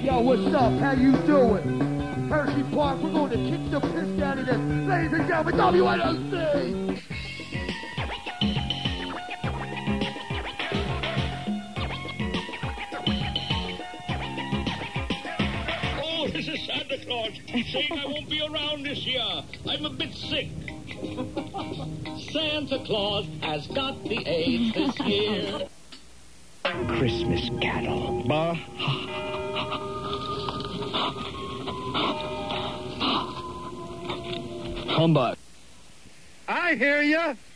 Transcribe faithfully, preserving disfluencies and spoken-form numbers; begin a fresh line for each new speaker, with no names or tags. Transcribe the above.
Yo, what's up? How you doing? Hershey Park, we're going to kick the piss out of this. Ladies and gentlemen, W N O C!
Oh, this is Santa Claus saying I won't be around this year. I'm a bit sick.
Santa Claus has got the AIDS this year.
Christmas cattle. Bah. Humbug.
I hear ya.